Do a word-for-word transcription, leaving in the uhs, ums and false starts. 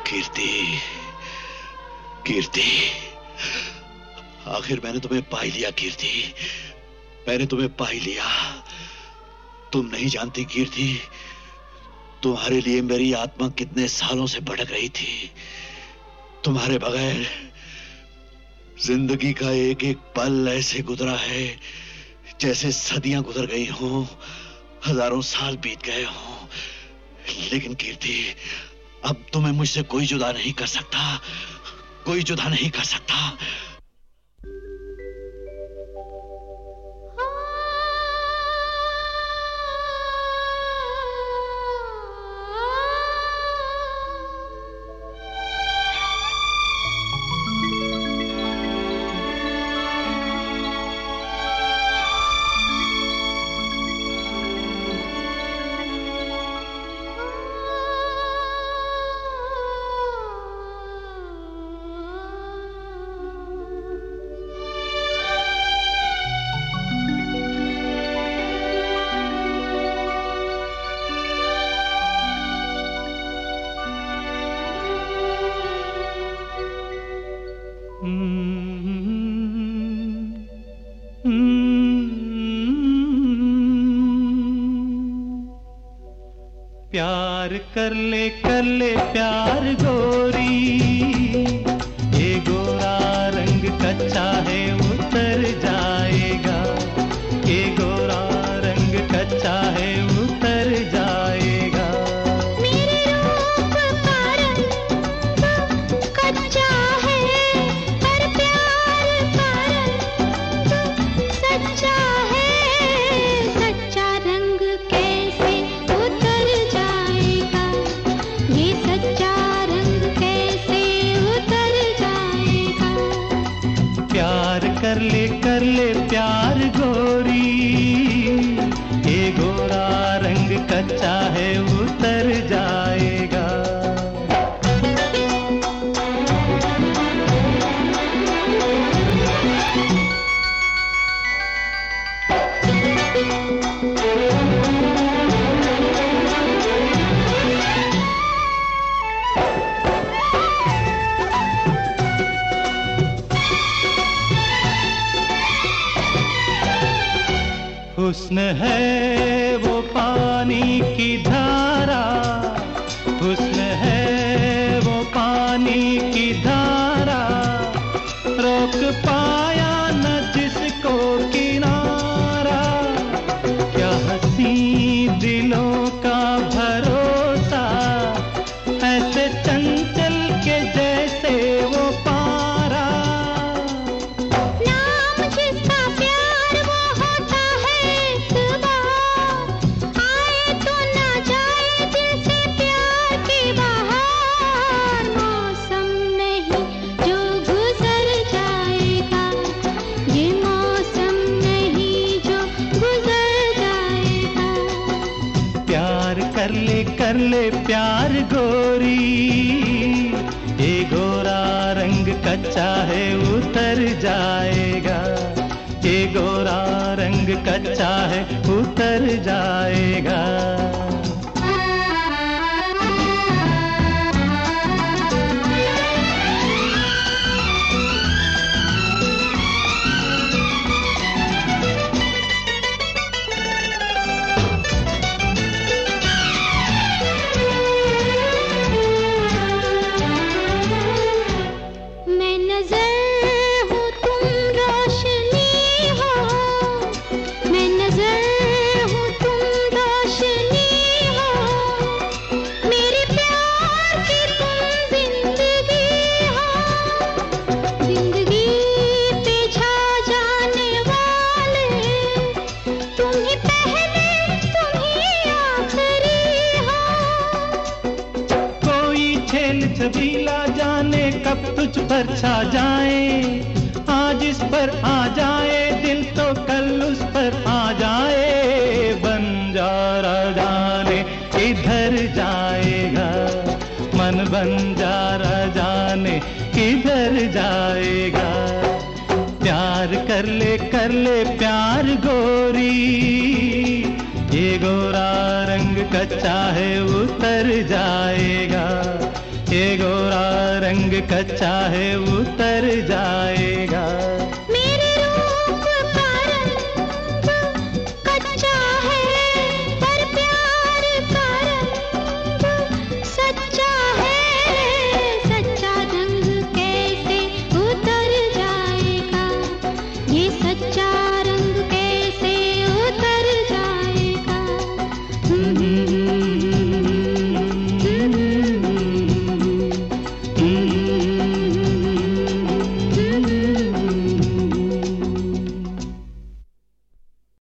कीर्ति, कीर्ति, आखिर मैंने तुम्हें पा ही लिया कीर्ति, मैंने तुम्हें पा ही लिया। तुम नहीं जानती कीर्ति, तुम्हारे लिए मेरी आत्मा कितने सालों से भटक रही थी। तुम्हारे बगैर जिंदगी का एक एक पल ऐसे गुजरा है जैसे सदियां गुजर गई हों, हजारों साल बीत गए हों। लेकिन कीर्ति, अब तुम्हें मुझसे कोई जुदा नहीं कर सकता, कोई जुदा नहीं कर सकता। प्यार कर ले कर ले प्यार गोरी, ये गोरा रंग कच्चा है उतर जाएगा, ये गोरा रंग कच्चा है उतर जाएगा। मेरे रूप का रंग कच्चा है, पर प्यार का रंग सच्चा है। सच्चा रंग कैसे उतर जाएगा, ये सच्चा रंग कैसे उतर जाएगा। प्यार कर ले कर ले प्यार गोरी, ये गोरा रंग कच्चा है उतर जाएगा। हुस्न है वो पानी की धारा, हुस्न है वो पानी की धारा, रोक पाया न जिसको किनारा। क्या हंसी दिलों का भरोसा, ऐसे चंचल के जैसे वो पारा। नाम जिसका प्यार वो होता है इतबार, आए तो ना जाए दिल से प्यार की बहार। मौसम नहीं जो गुजर जाएगा, ये मौसम नहीं जो गुजर जाएगा। प्यार कर ले कर ले प्यार गोरी, ये गोरा रंग कच्चा है उतर जाएगा, ये गोरा रंग कच्चा है उतर जाएगा। मैं नजर हूँ तुम रोशनी हो, मैं नजर हूँ तुम रोशनी हो। मेरे प्यार की तुम जिंदगी हो, जिंदगी पे छा जाने वाले, तुम ही पहले तुम ही आखिरी हो। कोई खेल छबीला जाने कब तुझ पर छा जाए, आज इस पर आ जाए दिल तो कल उस पर आ जाए। बंजारा जाने किधर जाएगा, मन बंजारा जाने किधर जाएगा। प्यार कर ले कर ले प्यार गोरी, ये गोरा रंग कच्चा है उतर जाएगा, ये गोरा रंग कच्चा है उतर जाएगा।